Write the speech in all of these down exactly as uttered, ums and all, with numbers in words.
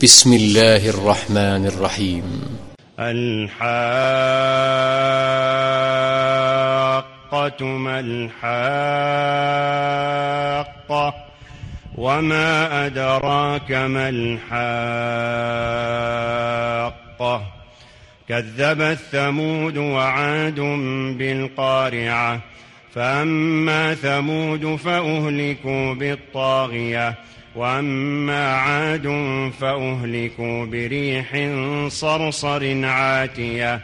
بسم الله الرحمن الرحيم. الحاقة ما الحاقة وما أدراك ما الحاقة كذبت ثمود وعاد بالقارعة فأما ثمود فأهلكوا بالطاغية وأما عاد فأهلكوا بريح صرصر عاتية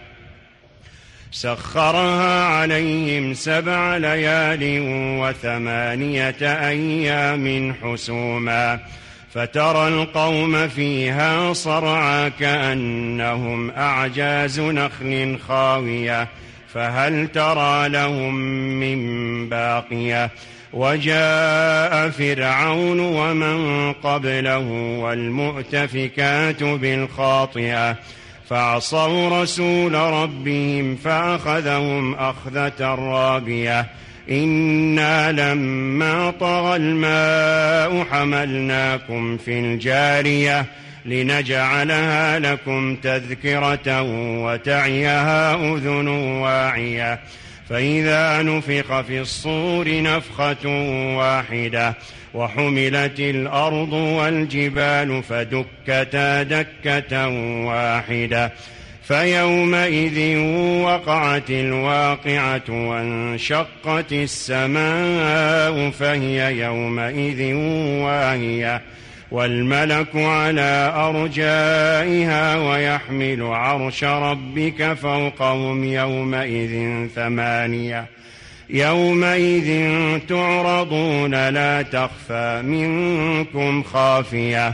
سخرها عليهم سبع ليال وثمانية أيام حسوما فترى القوم فيها صرعى كأنهم أعجاز نخل خاوية فهل ترى لهم من باقية وجاء فرعون ومن قبله والمؤتفكات بالخاطئة فعصوا رسول ربهم فأخذهم أخذة رابية إنا لما طغى الماء حملناكم في الجارية لنجعلها لكم تذكرة وتعيها أذن واعية فإذا نفخ في الصور نفخة واحدة وحملت الأرض والجبال فدكتا دكة واحدة فيومئذ وقعت الواقعة وانشقت السماء فهي يومئذ واهية والملك على أرجائها ويحمل عرش ربك فوقهم يومئذ ثمانية يومئذ تعرضون لا تخفى منكم خافية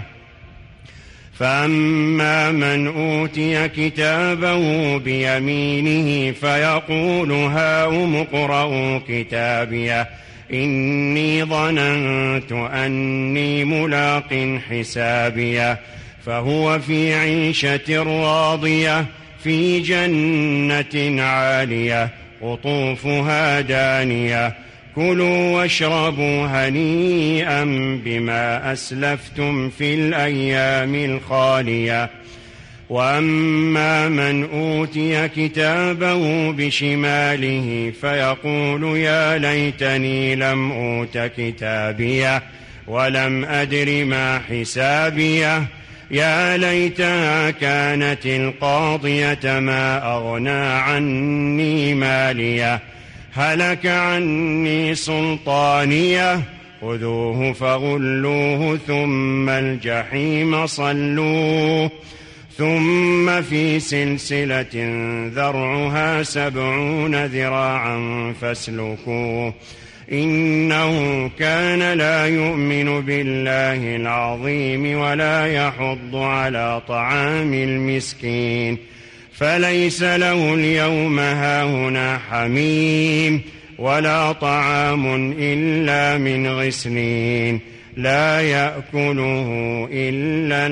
فأما من أوتي كتابه بيمينه فيقول هاؤم اقرءوا كتابيه إني ظننت أني ملاق حسابيه فهو في عيشة راضية في جنة عالية قطوفها دانية كلوا واشربوا هنيئا بما أسلفتم في الأيام الخالية وأما من أوتي كتابه بشماله فيقول يا ليتني لم أوت كتابيه ولم أدر ما حسابيه يا ليتها كانت القاضية ما أغنى عني ماليه هلك عني سلطانيه خذوه فغلوه ثم الجحيم صلوه ثم في سلسلة ذرعها سبعون ذراعا فاسلكوه إنه كان لا يؤمن بالله العظيم ولا يحض على طعام المسكين فليس له اليوم هاهنا حميم ولا طعام إلا من غسلين لا يأكله إلا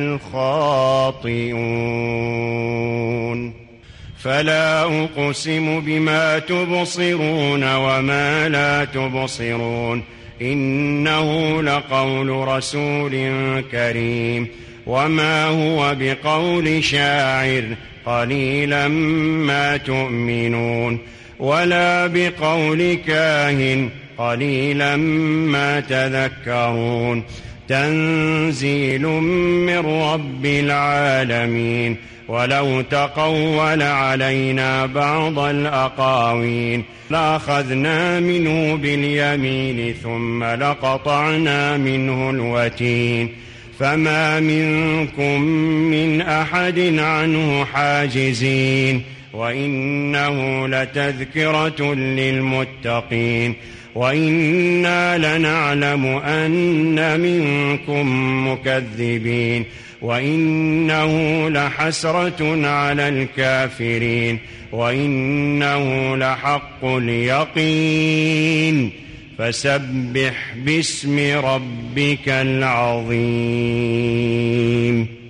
الخاطئون فلا أقسم بما تبصرون وما لا تبصرون إنه لقول رسول كريم وما هو بقول شاعر قليلا ما تؤمنون ولا بقول كاهن قليلا ما تذكرون تنزيل من رب العالمين ولو تقول علينا بعض الأقاويل لأخذنا منه باليمين ثم لقطعنا منه الوتين فما منكم من أحد عنه حاجزين وإنه لتذكرة للمتقين وإنا لنعلم أن منكم مكذبين وإنه لحسرة على الكافرين وإنه لحق اليقين فسبح باسم ربك العظيم.